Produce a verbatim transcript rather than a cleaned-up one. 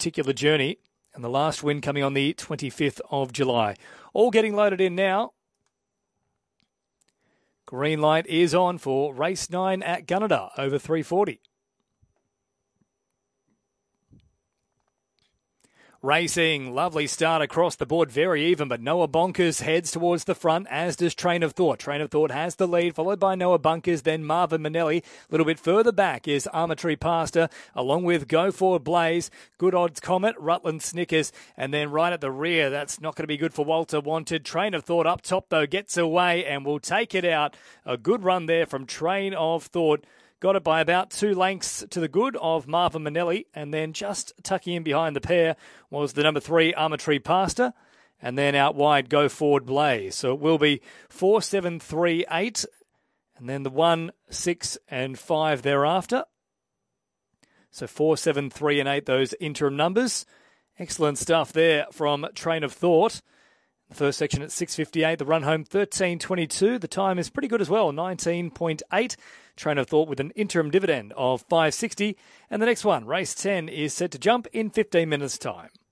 particular journey. And the last win coming on the twenty-fifth of July. All getting loaded in now. Green light is on for race nine at Gunnedah, over three forty. Racing, lovely start across the board, very even, but Noah Bonkers heads towards the front, as does Train of Thought. Train of Thought has the lead, followed by Noah Bunkers, then Marvin Manelli. A little bit further back is Armatry Pastor, along with Go Forward Blaze, Good Odds Comet, Rutland Snickers, and then right at the rear, that's not going to be good for Walter Wanted. Train of Thought up top, though, gets away and will take it out. A good run there from Train of Thought. Got it by about two lengths to the good of Marvin Manelli, and then just tucking in behind the pair was the number three Armatry Pastor, and then out wide Go Forward Blaze. So it will be four, seven, three, eight, and then the one, six, and five thereafter. So four, seven, three, and eight, those interim numbers. Excellent stuff there from Train of Thought. The first section at six fifty-eight, the run home thirteen twenty-two. The time is pretty good as well, nineteen point eight. Train of Thought with an interim dividend of five sixty. And the next one, race ten, is set to jump in fifteen minutes' time.